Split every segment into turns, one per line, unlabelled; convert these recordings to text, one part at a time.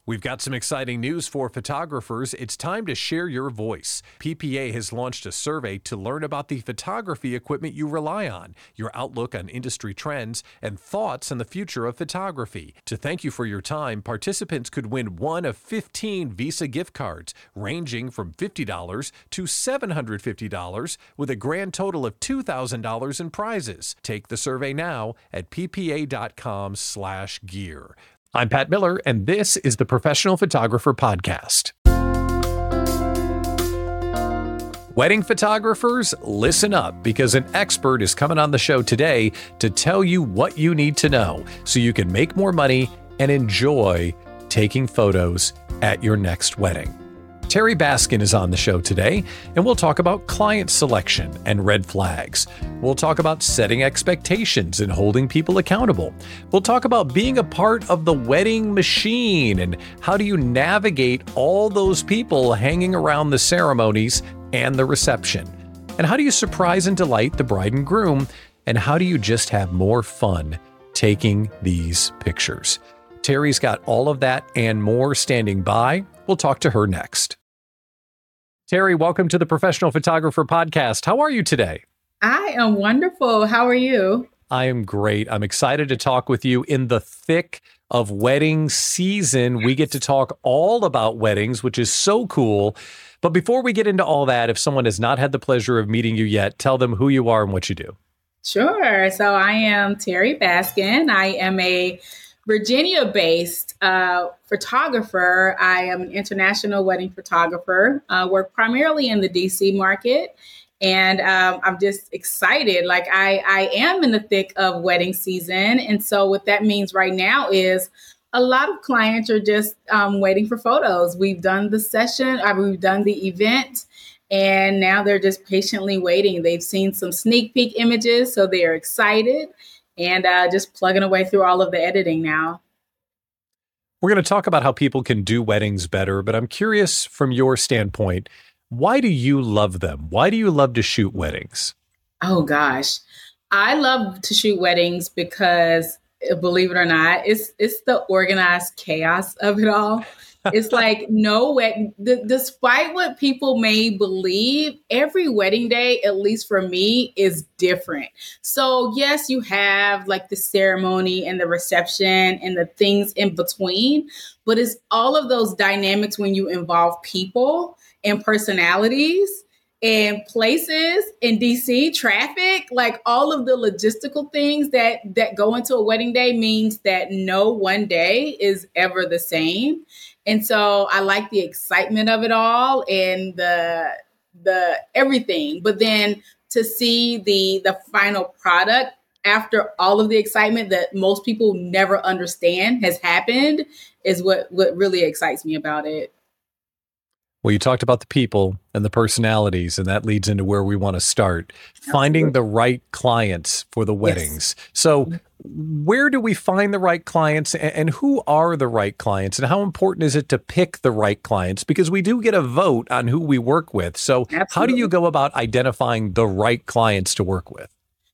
We've got some exciting news for photographers. It's time to share your voice. PPA has launched a survey to learn about the photography equipment you rely on, your outlook on industry trends, and thoughts on the future of photography. To thank you for your time, participants could win one of 15 Visa gift cards, ranging from $50 to $750, with a grand total of $2,000 in prizes. Take the survey now at ppa.com/gear. I'm Pat Miller, and this is the Professional Photographer Podcast. Wedding photographers, listen up, because an expert is coming on the show today to tell you what you need to know so you can make more money and enjoy taking photos at your next wedding. Terry Baskin is on the show today, and we'll talk about client selection and red flags. We'll talk about setting expectations and holding people accountable. We'll talk about being a part of the wedding machine and how do you navigate all those people hanging around the ceremonies and the reception. And how do you surprise and delight the bride and groom? And how do you just have more fun taking these pictures? Terry's got all of that and more standing by. We'll talk to her next. Terry, welcome to the Professional Photographer Podcast. How are you today?
I am wonderful. How are you?
I am great. I'm excited to talk with you in the thick of wedding season. We get to talk all about weddings, which is so cool. But before we get into all that, if someone has not had the pleasure of meeting you yet, tell them who you are and what you do.
Sure. So I am Terry Baskin. I am a Virginia-based photographer. I am an international wedding photographer. Work primarily in the DC market, and I'm just excited. Like I am in the thick of wedding season, and so what that means right now is a lot of clients are just waiting for photos. We've done the session, we've done the event, and now they're just patiently waiting. They've seen some sneak peek images, so they are excited. And just plugging away through all of the editing now.
We're going to talk about how people can do weddings better, but I'm curious from your standpoint, why do you love them? Why do you love to shoot weddings?
Oh, gosh. I love to shoot weddings because, believe it or not, it's the organized chaos of it all. It's like despite what people may believe, every wedding day, at least for me, is different. So yes, you have like the ceremony and the reception and the things in between, but it's all of those dynamics when you involve people and personalities and places in DC, traffic, like all of the logistical things that go into a wedding day means that no one day is ever the same. And so I like the excitement of it all and the everything. But then to see the final product after all of the excitement that most people never understand has happened is what really excites me about it.
Well, you talked about the people and the personalities, and that leads into where we want to start. Absolutely. Finding the right clients for the weddings. Yes. So where do we find the right clients, and who are the right clients, and how important is it to pick the right clients? Because we do get a vote on who we work with. So Absolutely. How do you go about identifying the right clients to work with?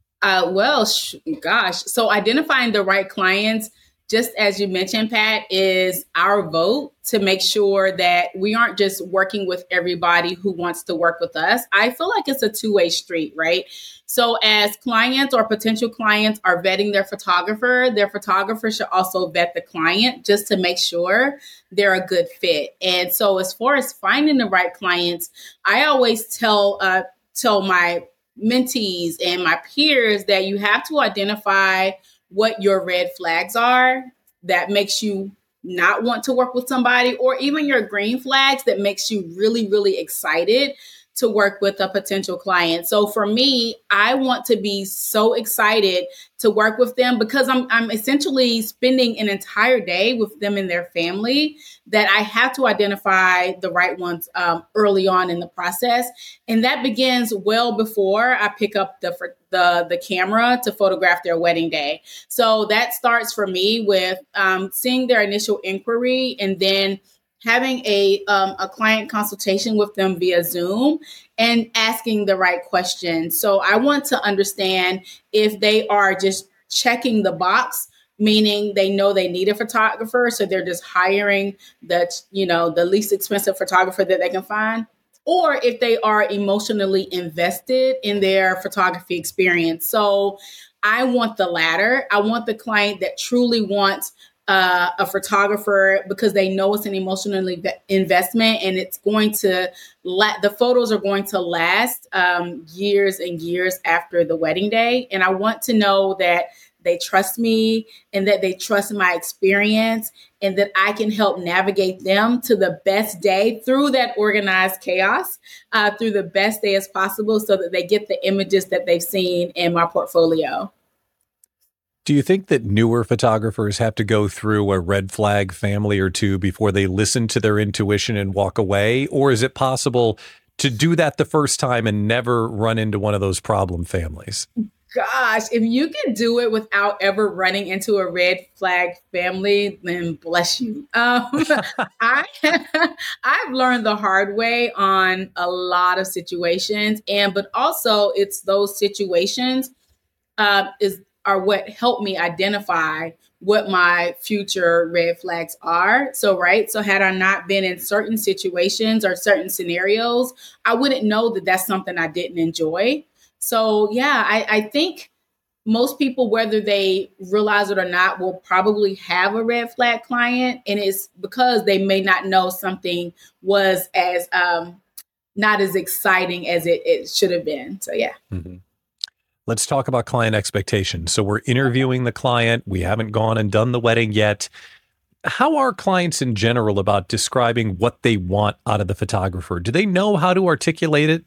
So identifying the right clients, just as you mentioned, Pat, is our vote to make sure that we aren't just working with everybody who wants to work with us. I feel like it's a two-way street, right? So as clients or potential clients are vetting their photographer should also vet the client just to make sure they're a good fit. And so as far as finding the right clients, I always tell my mentees and my peers that you have to identify what your red flags are that makes you not want to work with somebody, or even your green flags that makes you really, really excited to work with a potential client. So for me, I want to be so excited to work with them because I'm essentially spending an entire day with them and their family that I have to identify the right ones early on in the process. And that begins well before I pick up the camera to photograph their wedding day. So that starts for me with seeing their initial inquiry and then having a client consultation with them via Zoom and asking the right questions. So I want to understand if they are just checking the box meaning they know they need a photographer, so they're just hiring the least expensive photographer that they can find, or if they are emotionally invested in their photography experience. So I want the latter. I want the client that truly wants a photographer because they know it's an emotional investment, and it's going to the photos are going to last years and years after the wedding day. And I want to know that they trust me and that they trust my experience and that I can help navigate them to the best day through that organized chaos, through the best day as possible, so that they get the images that they've seen in my portfolio.
Do you think that newer photographers have to go through a red flag family or two before they listen to their intuition and walk away? Or is it possible to do that the first time and never run into one of those problem families?
Gosh, if you can do it without ever running into a red flag family, then bless you. I've learned the hard way on a lot of situations, but also it's those situations are what helped me identify what my future red flags are. So had I not been in certain situations or certain scenarios, I wouldn't know that that's something I didn't enjoy. So yeah, I think most people, whether they realize it or not, will probably have a red flag client. And it's because they may not know something was as not as exciting as it should have been. So yeah.
Mm-hmm. Let's talk about client expectations. So we're interviewing the client. We haven't gone and done the wedding yet. How are clients in general about describing what they want out of the photographer? Do they know how to articulate it?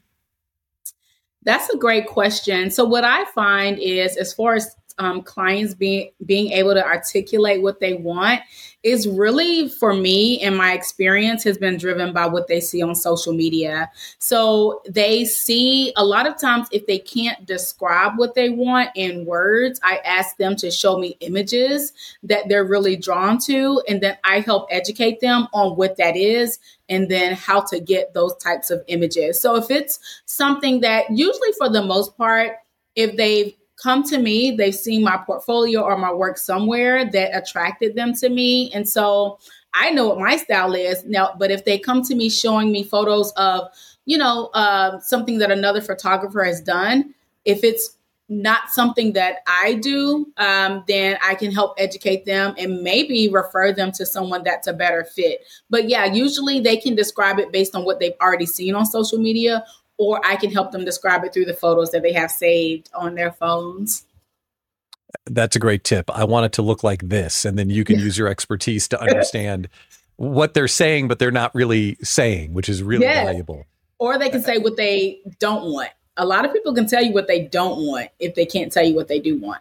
That's a great question. So what I find is, as far as clients being able to articulate what they want, is really, for me and my experience, has been driven by what they see on social media. So they see a lot of times, if they can't describe what they want in words, I ask them to show me images that they're really drawn to, and then I help educate them on what that is and then how to get those types of images. So if it's something that, usually for the most part, if they've come to me, they've seen my portfolio or my work somewhere that attracted them to me. And so I know what my style is now, but if they come to me showing me photos of, something that another photographer has done, if it's not something that I do, then I can help educate them and maybe refer them to someone that's a better fit. But yeah, usually they can describe it based on what they've already seen on social media, or I can help them describe it through the photos that they have saved on their phones.
That's a great tip. I want it to look like this. And then you can use your expertise to understand what they're saying, but they're not really saying, which is really valuable.
Or they can say what they don't want. A lot of people can tell you what they don't want if they can't tell you what they do want.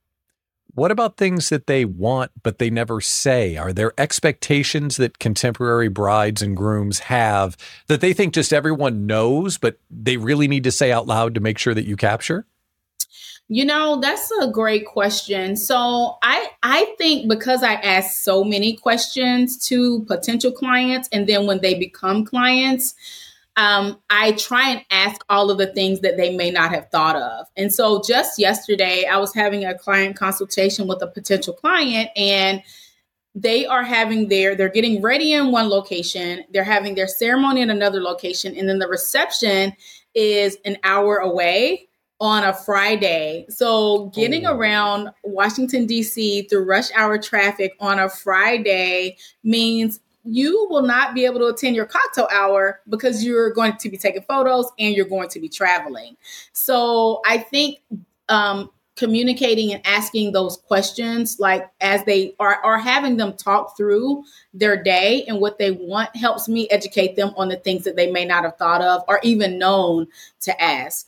What about things that they want, but they never say? Are there expectations that contemporary brides and grooms have that they think just everyone knows, but they really need to say out loud to make sure that you capture?
That's a great question. So I think, because I ask so many questions to potential clients, and then when they become clients, I try and ask all of the things that they may not have thought of. And so just yesterday, I was having a client consultation with a potential client, and they're getting ready in one location. They're having their ceremony in another location. And then the reception is an hour away on a Friday. So getting around Washington, D.C. through rush hour traffic on a Friday means you will not be able to attend your cocktail hour because you're going to be taking photos and you're going to be traveling. So I think communicating and asking those questions, like as they are having them talk through their day and what they want, helps me educate them on the things that they may not have thought of or even known to ask.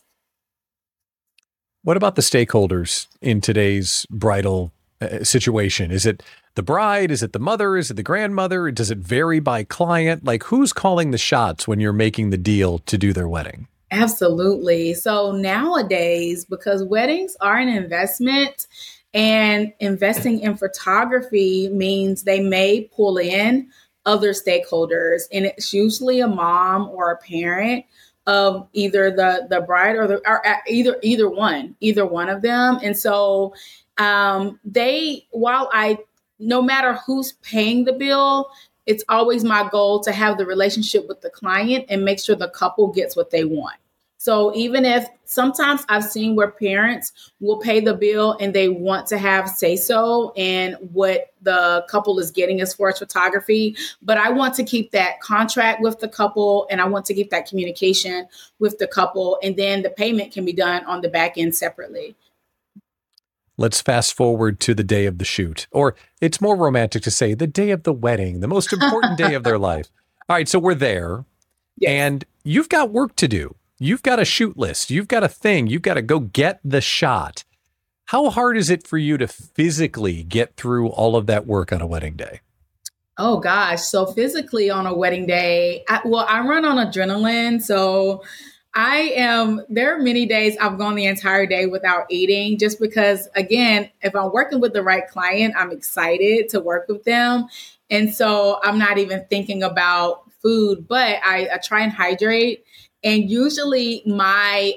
What about the stakeholders in today's bridal situation? Is it the bride? Is it the mother? Is it the grandmother? Does it vary by client? Like, who's calling the shots when you're making the deal to do their wedding?
Absolutely. So nowadays, because weddings are an investment, and investing in photography means they may pull in other stakeholders, and it's usually a mom or a parent of either the bride or either one of them. And so no matter who's paying the bill, it's always my goal to have the relationship with the client and make sure the couple gets what they want. So even if sometimes I've seen where parents will pay the bill and they want to have say so in what the couple is getting as far as photography, but I want to keep that contract with the couple and I want to keep that communication with the couple, and then the payment can be done on the back end separately.
Let's fast forward to the day of the shoot, or it's more romantic to say the day of the wedding, the most important day of their life. All right, so we're there, yes. And you've got work to do. You've got a shoot list. You've got a thing. You've got to go get the shot. How hard is it for you to physically get through all of that work on a wedding day?
Oh, gosh. So physically on a wedding day, I run on adrenaline. So there are many days I've gone the entire day without eating just because, again, if I'm working with the right client, I'm excited to work with them. And so I'm not even thinking about food, but I try and hydrate. And usually my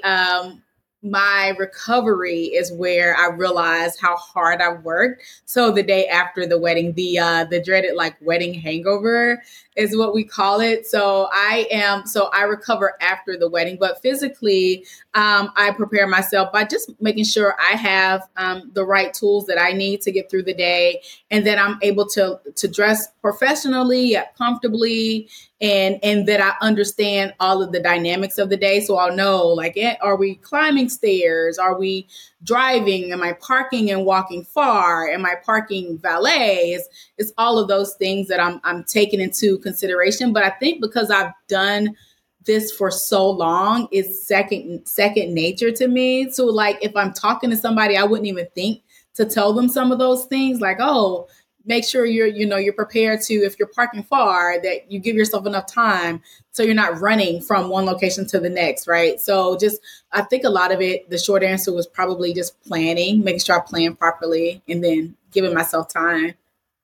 recovery is where I realize how hard I've worked. So the day after the wedding, the dreaded wedding hangover is what we call it. So I recover after the wedding, but physically, I prepare myself by just making sure I have the right tools that I need to get through the day. And then I'm able to dress professionally, yet comfortably, and that I understand all of the dynamics of the day. So I'll know, are we climbing stairs? Are we driving? Am I parking and walking far? Am I parking valet? It's all of those things that I'm taking into consideration. But I think because I've done this for so long, it's second nature to me. So if I'm talking to somebody, I wouldn't even think to tell them some of those things, make sure you're prepared to, if you're parking far, that you give yourself enough time so you're not running from one location to the next, right? So I think a lot of it, the short answer was probably just planning, making sure I plan properly, and then giving myself time.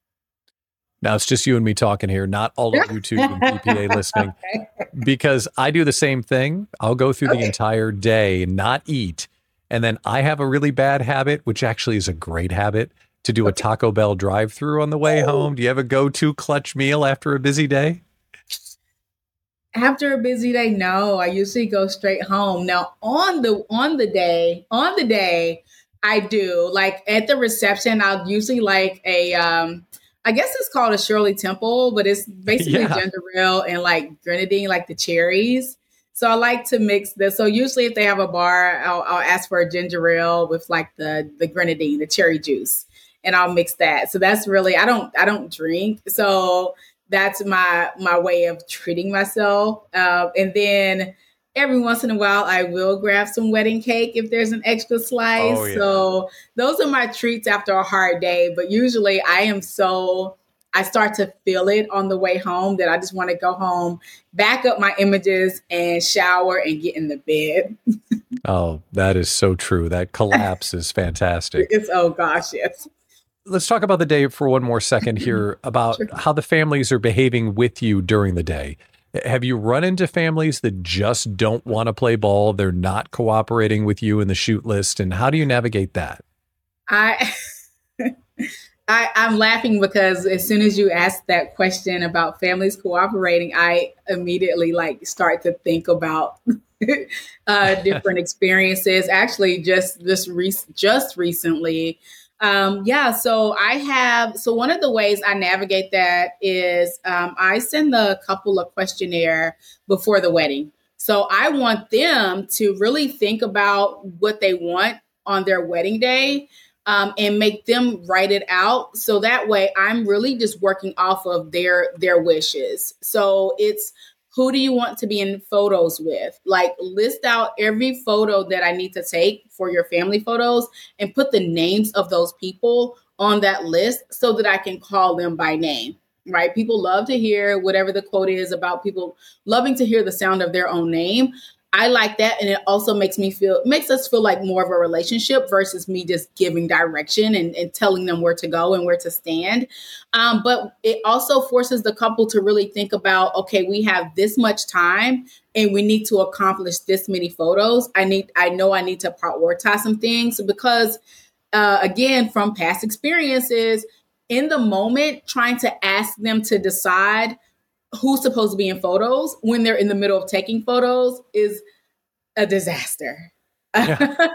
Now it's just you and me talking here, not all of YouTube and PPA listening, because I do the same thing. I'll go through the entire day and not eat. And then I have a really bad habit, which actually is a great habit, to do a Taco Bell drive-through on the way home. Do you have a go-to clutch meal after a busy day?
After a busy day, no. I usually go straight home. Now, on the day, I do. At the reception, I'll usually I guess it's called a Shirley Temple, but it's basically ginger ale and grenadine, the cherries. So I like to mix this. So usually if they have a bar, I'll ask for a ginger ale with the grenadine, the cherry juice. And I'll mix that. So that's really, I don't drink. So that's my way of treating myself. And then every once in a while, I will grab some wedding cake if there's an extra slice. Oh, yeah. So those are my treats after a hard day. But usually I start to feel it on the way home that I just want to go home, back up my images and shower and get in the bed.
Oh, that is so true. That collapse is fantastic.
Oh gosh, yes.
Let's talk about the day for one more second here about how the families are behaving with you during the day. Have you run into families that just don't want to play ball? They're not cooperating with you in the shoot list. And how do you navigate that?
I'm laughing because as soon as you ask that question about families cooperating, I immediately start to think about different experiences. Actually, just recently. So one of the ways I navigate that is I send the couple a questionnaire before the wedding. So I want them to really think about what they want on their wedding day and make them write it out. So that way I'm really just working off of their wishes. So it's, who do you want to be in photos with? List out every photo that I need to take for your family photos and put the names of those people on that list so that I can call them by name, right? People love to hear whatever the quote is about people loving to hear the sound of their own name. I like that. And it also makes us feel like more of a relationship versus me just giving direction and telling them where to go and where to stand. But it also forces the couple to really think about, okay, we have this much time and we need to accomplish this many photos. I know I need to prioritize some things because again, from past experiences, in the moment, trying to ask them to decide who's supposed to be in photos when they're in the middle of taking photos is a disaster. Yeah.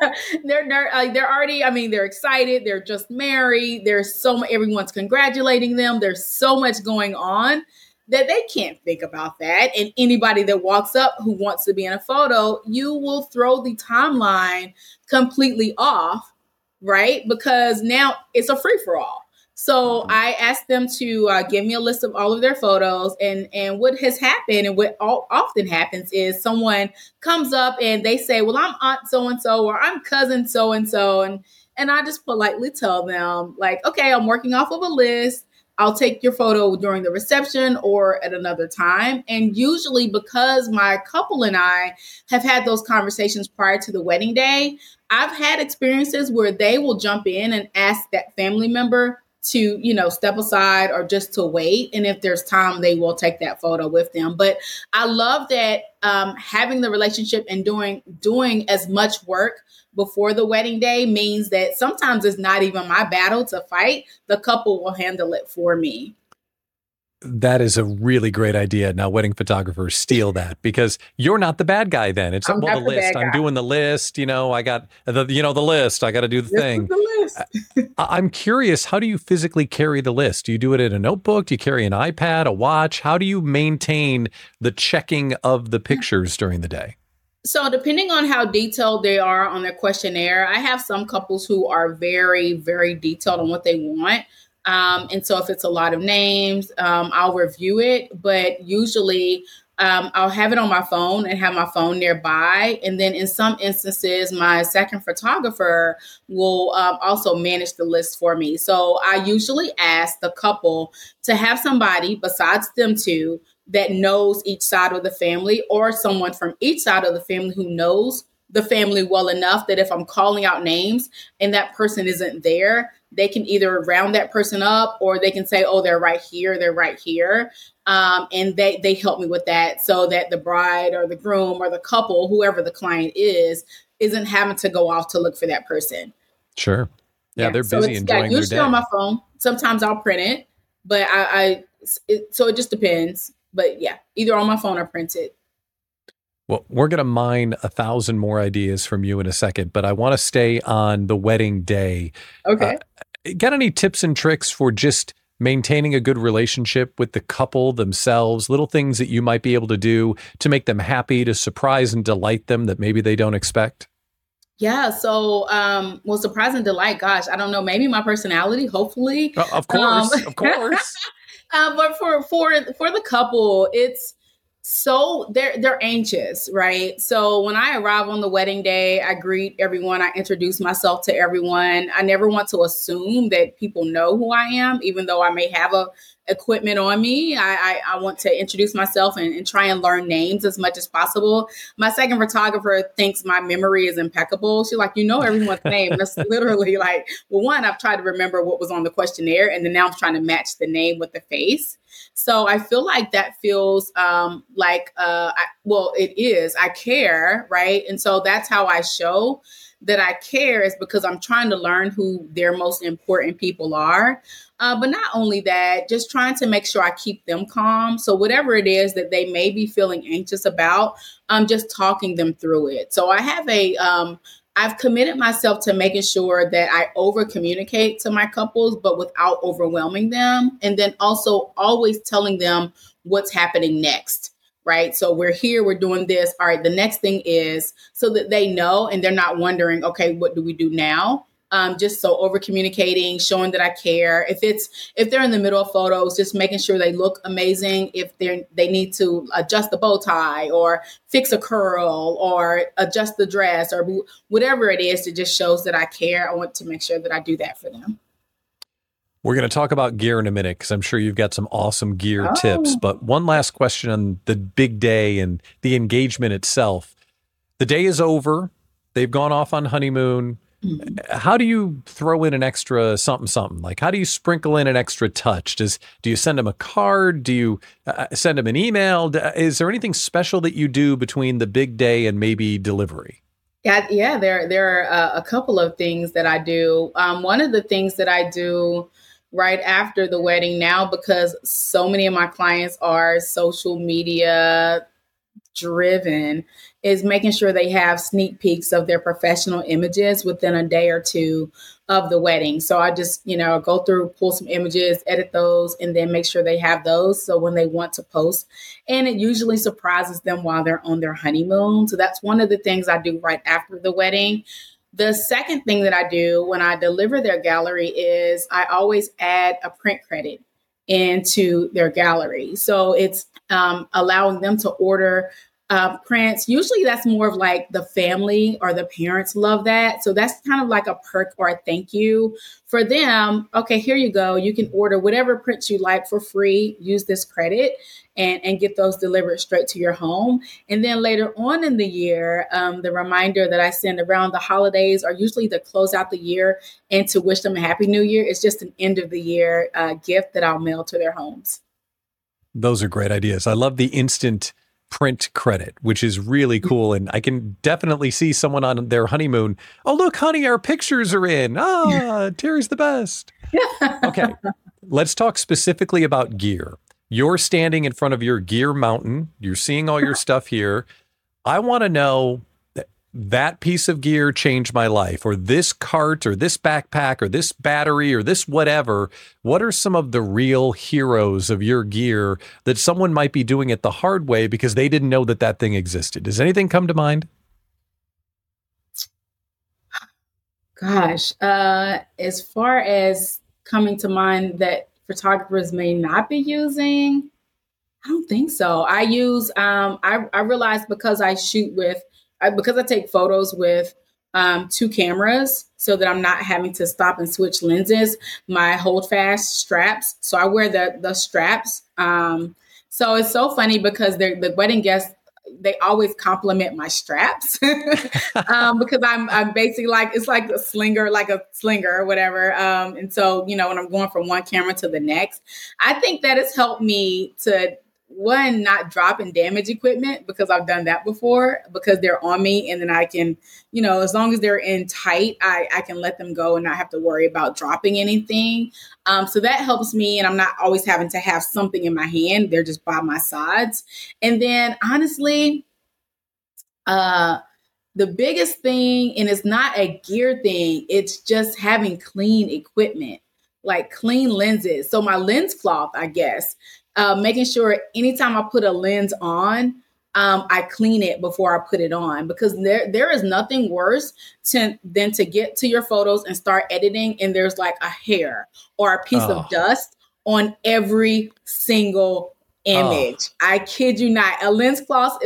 they're already, I mean, they're excited. They're just married. There's everyone's congratulating them. There's so much going on that they can't think about that. And anybody that walks up who wants to be in a photo, you will throw the timeline completely off, right? Because now it's a free for all. So I asked them to give me a list of all of their photos, and what has happened and what often happens is someone comes up and they say, well, I'm aunt so-and-so, or I'm cousin so-and-so. And I just politely tell them, like, okay, I'm working off of a list. I'll take your photo during the reception or at another time. And usually, because my couple and I have had those conversations prior to the wedding day, I've had experiences where they will jump in and ask that family member to, step aside or just to wait. And if there's time, they will take that photo with them. But I love that having the relationship and doing as much work before the wedding day means that sometimes it's not even my battle to fight. The couple will handle it for me.
That is a really great idea. Now, wedding photographers steal that because you're not the bad guy then. It's the list. I'm doing the list. I got the list. I got to do the thing. I'm curious, how do you physically carry the list? Do you do it in a notebook? Do you carry an iPad, a watch? How do you maintain the checking of the pictures during the day?
So depending on how detailed they are on their questionnaire, I have some couples who are very, very detailed on what they want. And so if it's a lot of names, I'll review it. But usually I'll have it on my phone and have my phone nearby. And then in some instances, my second photographer will also manage the list for me. So I usually ask the couple to have somebody besides them two that knows each side of the family, or someone from each side of the family who knows the family well enough that if I'm calling out names and that person isn't there, they can either round that person up or they can say, oh, they're right here. They're right here. And they help me with that so that the bride or the groom or the couple, whoever the client isn't having to go off to look for that person.
Sure. Yeah, they're busy enjoying their day.
Usually on my phone. Sometimes I'll print it, but so it just depends. But yeah, either on my phone or print it.
Well, we're going to mine 1,000 more ideas from you in a second, but I want to stay on the wedding day.
Okay.
Got any tips and tricks for just maintaining a good relationship with the couple themselves? Little things that you might be able to do to make them happy, to surprise and delight them that maybe they don't expect?
Yeah. So, surprise and delight, gosh, I don't know, maybe my personality, hopefully.
Of course.
But for the couple, it's so they're anxious, right? So when I arrive on the wedding day, I greet everyone. I introduce myself to everyone. I never want to assume that people know who I am, even though I may have equipment on me. I want to introduce myself and try and learn names as much as possible. My second photographer thinks my memory is impeccable. She's like, everyone's name. And that's literally like, well, one, I've tried to remember what was on the questionnaire, and then now I'm trying to match the name with the face. So I feel like that feels it is. I care, right? And so that's how I show that I care, is because I'm trying to learn who their most important people are. But not only that, just trying to make sure I keep them calm. So whatever it is that they may be feeling anxious about, I'm just talking them through it. So I have I've committed myself to making sure that I over communicate to my couples, but without overwhelming them. And then also always telling them what's happening next. Right. So we're here, we're doing this. All right. The next thing is, so that they know and they're not wondering, okay, what do we do now? Just so over communicating, showing that I care. If they're in the middle of photos, just making sure they look amazing. If they need to adjust the bow tie or fix a curl or adjust the dress or whatever it is, that just shows that I care. I want to make sure that I do that for them.
We're going to talk about gear in a minute because I'm sure you've got some awesome gear tips. But one last question on the big day and the engagement itself. The day is over. They've gone off on honeymoon. How do you throw in an extra something? Like, how do you sprinkle in an extra touch? Do you send them a card? Do you send them an email? Is there anything special that you do between the big day and maybe delivery?
Yeah, there are a couple of things that I do. One of the things that I do right after the wedding now, because so many of my clients are social media driven, is making sure they have sneak peeks of their professional images within a day or two of the wedding. So I just, go through, pull some images, edit those, and then make sure they have those. So when they want to post, and it usually surprises them while they're on their honeymoon. So that's one of the things I do right after the wedding. The second thing that I do when I deliver their gallery is I always add a print credit into their gallery. So it's allowing them to order prints. Usually that's more of like the family or the parents love that. So that's kind of like a perk or a thank you for them. Okay, here you go. You can order whatever prints you like for free. Use this credit and get those delivered straight to your home. And then later on in the year, the reminder that I send around the holidays are usually to close out the year and to wish them a happy new year. It's just an end of the year gift that I'll mail to their homes.
Those are great ideas. I love the instant print credit, which is really cool. And I can definitely see someone on their honeymoon. Oh, look, honey, our pictures are in. Ah, Terry's the best. Okay. Let's talk specifically about gear. You're standing in front of your gear mountain. You're seeing all your stuff here. I want to know that piece of gear changed my life, or this cart, or this backpack, or this battery, or this whatever. What are some of the real heroes of your gear that someone might be doing it the hard way because they didn't know that that thing existed? Does anything come to mind?
Gosh, as far as coming to mind that photographers may not be using, I don't think so. I use, I realized because because I take photos with two cameras so that I'm not having to stop and switch lenses, my hold fast straps. So I wear the straps. So it's so funny because the wedding guests, they always compliment my straps because I'm basically it's like a slinger or whatever. And so, when I'm going from one camera to the next, I think that has helped me to not drop and damage equipment, because I've done that before, because they're on me, and then I can, as long as they're in tight, I can let them go and not have to worry about dropping anything. So that helps me, and I'm not always having to have something in my hand. They're just by my sides. And then honestly, the biggest thing, and it's not a gear thing, it's just having clean equipment, like clean lenses. So my lens cloth, I guess, making sure anytime I put a lens on, I clean it before I put it on, because there is nothing worse than to get to your photos and start editing, and there's like a hair or a piece of dust on every single image. I kid you not. A lens cloth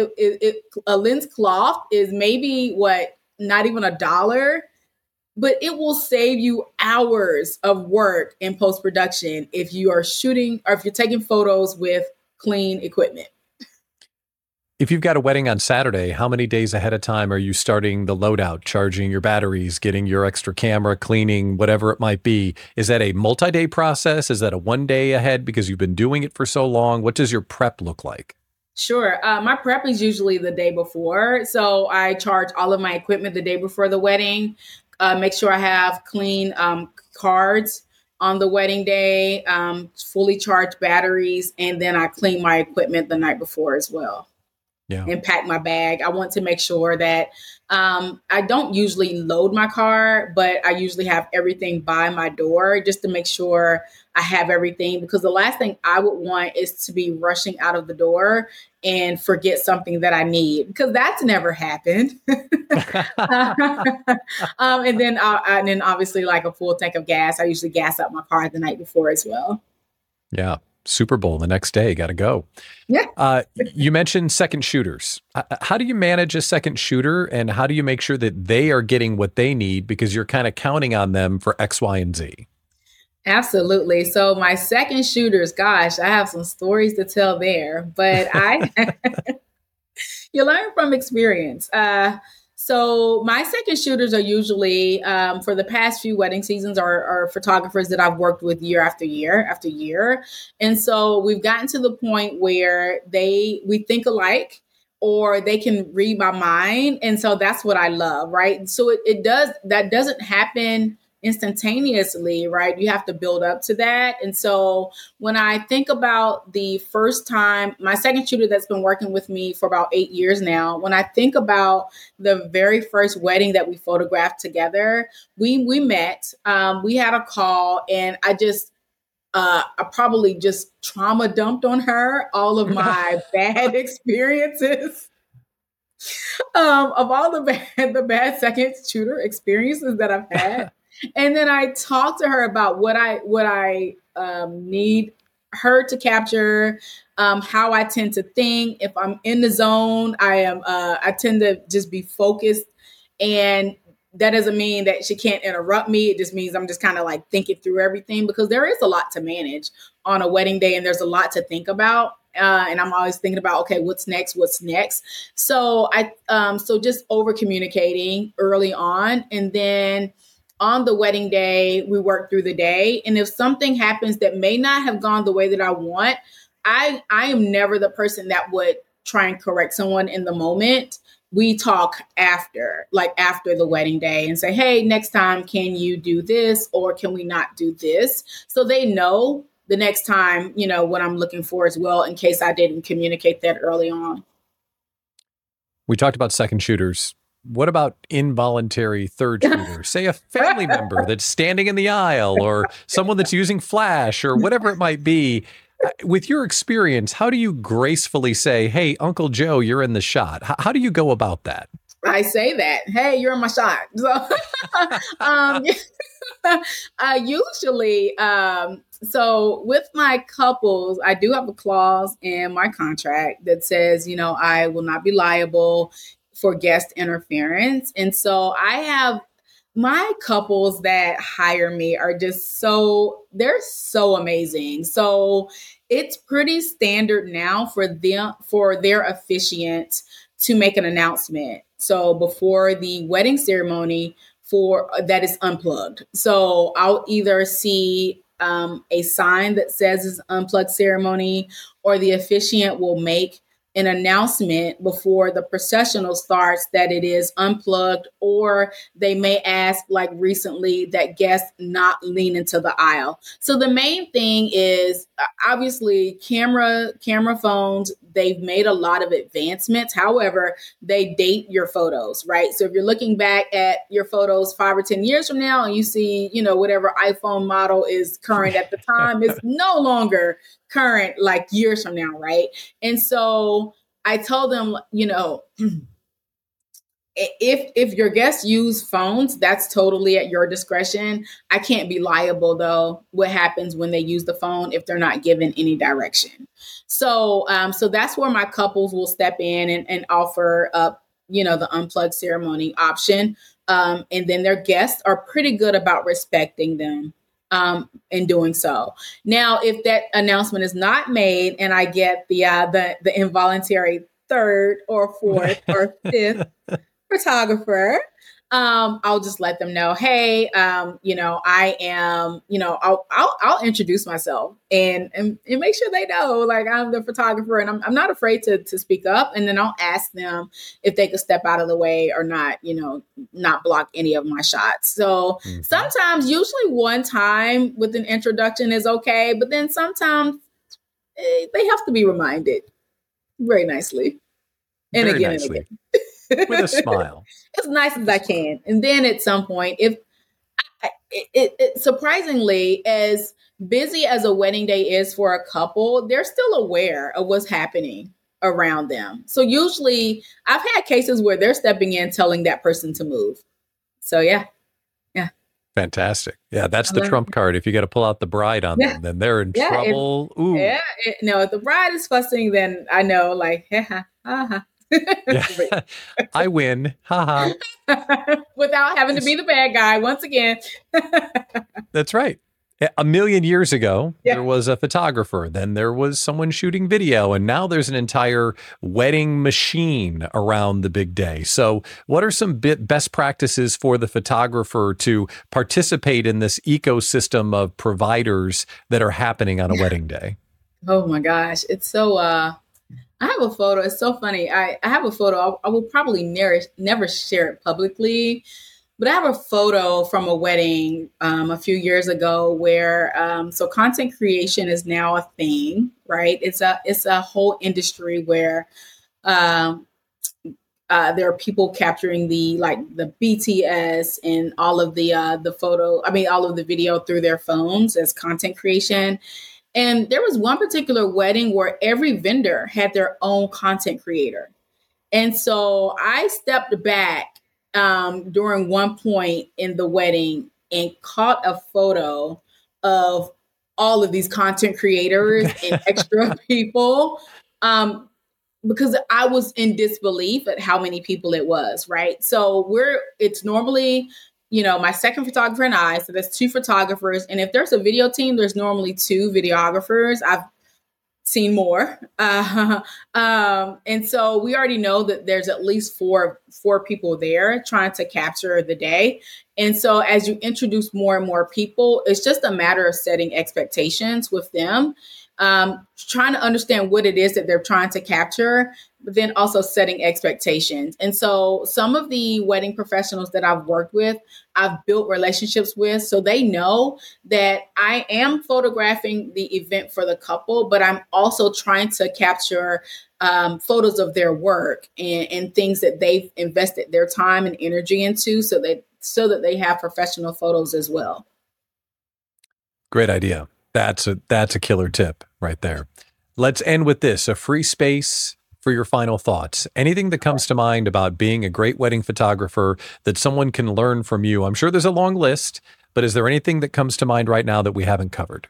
is maybe not even $1. But it will save you hours of work in post-production if you are shooting or if you're taking photos with clean equipment.
If you've got a wedding on Saturday, how many days ahead of time are you starting the loadout, charging your batteries, getting your extra camera, cleaning, whatever it might be? Is that a multi-day process? Is that a 1 day ahead because you've been doing it for so long? What does your prep look like?
Sure. My prep is usually the day before. So I charge all of my equipment the day before the wedding. Make sure I have clean cards on the wedding day, fully charged batteries, and then I clean my equipment the night before as well. Yeah. And pack my bag. I want to make sure that I don't usually load my car, but I usually have everything by my door just to make sure I have everything, because the last thing I would want is to be rushing out of the door and forget something that I need, because that's never happened. And then obviously like a full tank of gas. I usually gas up my car the night before as well.
Yeah. Super Bowl the next day. Got to go.
Yeah.
You mentioned second shooters. How do you manage a second shooter, and how do you make sure that they are getting what they need, because you're kind of counting on them for X, Y, and Z?
Absolutely. So my second shooters, gosh, I have some stories to tell there, but you learn from experience. So my second shooters are usually, for the past few wedding seasons, are photographers that I've worked with year after year after year. And so we've gotten to the point where we think alike. or they can read my mind. And so that's what I love, right? So that doesn't happen instantaneously, right? You have to build up to that. And so when I think about the first time, my second shooter that's been working with me for about 8 years now, when I think about the very first wedding that we photographed together, we met, we had a call, and I probably just trauma dumped on her all of my bad experiences. Of all the bad second shooter experiences that I've had. And then I talked to her about what I need her to capture, how I tend to think. If I'm in the zone, I tend to just be focused, and that doesn't mean that she can't interrupt me. It just means I'm just kind of like thinking through everything, because there is a lot to manage on a wedding day, and there's a lot to think about. And I'm always thinking about, okay, what's next? So so just over communicating early on, and then on the wedding day, we work through the day. And if something happens that may not have gone the way that I want, I am never the person that would try and correct someone in the moment. We talk after the wedding day and say, hey, next time, can you do this, or can we not do this? So they know the next time, what I'm looking for as well, in case I didn't communicate that early on.
We talked about second shooters. What about involuntary third shooters? Say a family member that's standing in the aisle, or someone that's using flash, or whatever it might be. With your experience, how do you gracefully say, hey, Uncle Joe, you're in the shot? How do you go about that?
I say that, hey, you're in my shot. So usually, so with my couples, I do have a clause in my contract that says, I will not be liable for guest interference. And so I have my couples that hire me are just they're so amazing. So it's pretty standard now for their officiant to make an announcement. So before the wedding ceremony that is unplugged. So I'll either see a sign that says it's unplugged ceremony, or the officiant will make an announcement before the processional starts that it is unplugged, or they may ask, like recently, that guests not lean into the aisle. So the main thing is obviously camera phones. They've made a lot of advancements. However, they date your photos, right? So if you're looking back at your photos 5 or 10 years from now and you see, whatever iPhone model is current at the time, it's no longer current like years from now, right? And so I told them, if your guests use phones, that's totally at your discretion. I can't be liable, though, what happens when they use the phone if they're not given any direction. So that's where my couples will step in and offer up, the unplugged ceremony option. And then their guests are pretty good about respecting them in doing so. Now, if that announcement is not made and I get the involuntary third or fourth or fifth photographer, I'll just let them know, hey, I am, I'll introduce myself and make sure they know, like, I'm the photographer, and I'm not afraid to speak up. And then I'll ask them if they could step out of the way or not, not block any of my shots. So sometimes, usually one time with an introduction is okay, but then sometimes they have to be reminded very nicely. And
very
again,
nicely.
and again.
With a smile.
As nice as I can. And then at some point, if it surprisingly, as busy as a wedding day is for a couple, they're still aware of what's happening around them. So usually I've had cases where they're stepping in, telling that person to move. So yeah.
Fantastic. Yeah, that's the trump card. If you got to pull out the bride on them, then they're in trouble.
If the bride is fussing, then I know, like, yeah.
I win. Ha ha.
Without having to be the bad guy once again.
That's right. A million years ago, there was a photographer, then there was someone shooting video, and now there's an entire wedding machine around the big day. So what are some best practices for the photographer to participate in this ecosystem of providers that are happening on a wedding day?
Oh my gosh. It's so, I have a photo. It's so funny. I have a photo. I will probably never share it publicly, but I have a photo from a wedding a few years ago where so content creation is now a thing, right? It's a whole industry where um, there are people capturing the BTS and all of the photo. I mean, all of the video through their phones as content creation. And there was one particular wedding where every vendor had their own content creator. And so I stepped back during one point in the wedding and caught a photo of all of these content creators and extra people because I was in disbelief at how many people it was, right? So it's normally, my second photographer and I, so there's two photographers. And if there's a video team, there's normally two videographers. I've seen more. And so we already know that there's at least four people there trying to capture the day. And so as you introduce more and more people, it's just a matter of setting expectations with them, trying to understand what it is that they're trying to capture, but then also setting expectations. And so some of the wedding professionals that I've worked with, I've built relationships with, so they know that I am photographing the event for the couple, but I'm also trying to capture photos of their work and things that they've invested their time and energy into so that they have professional photos as well.
Great idea. That's a killer tip right there. Let's end with this, a free space for your final thoughts. Anything that comes to mind about being a great wedding photographer that someone can learn from you? I'm sure there's a long list, but is there anything that comes to mind right now that we haven't covered?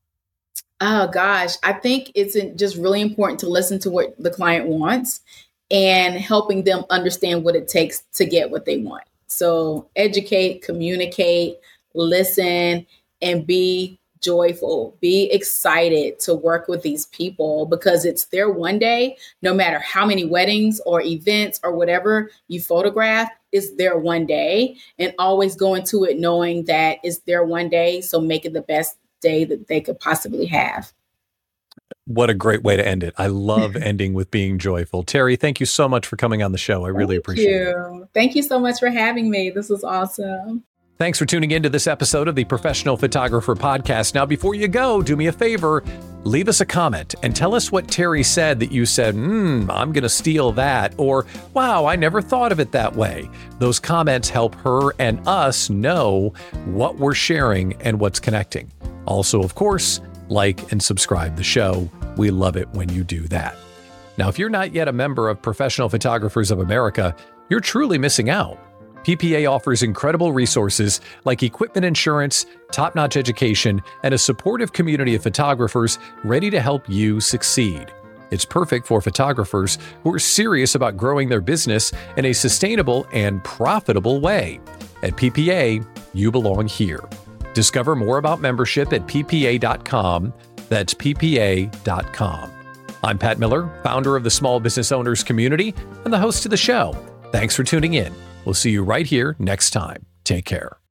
Oh gosh, I think it's just really important to listen to what the client wants and helping them understand what it takes to get what they want. So educate, communicate, listen, and be joyful, be excited to work with these people because it's their one day. No matter how many weddings or events or whatever you photograph, it's their one day, and always go into it knowing that it's their one day. So make it the best day that they could possibly have.
What a great way to end it. I love ending with being joyful. Terry, thank you so much for coming on the show. I really appreciate it.
Thank you so much for having me. This was awesome.
Thanks for tuning in to this episode of the Professional Photographer Podcast. Now, before you go, do me a favor, leave us a comment and tell us what Terry said that you said, I'm going to steal that, or, wow, I never thought of it that way. Those comments help her and us know what we're sharing and what's connecting. Also, of course, like and subscribe the show. We love it when you do that. Now, if you're not yet a member of Professional Photographers of America, you're truly missing out. PPA offers incredible resources like equipment insurance, top-notch education, and a supportive community of photographers ready to help you succeed. It's perfect for photographers who are serious about growing their business in a sustainable and profitable way. At PPA, you belong here. Discover more about membership at ppa.com. That's ppa.com. I'm Pat Miller, founder of the Small Business Owners Community and the host of the show. Thanks for tuning in. We'll see you right here next time. Take care.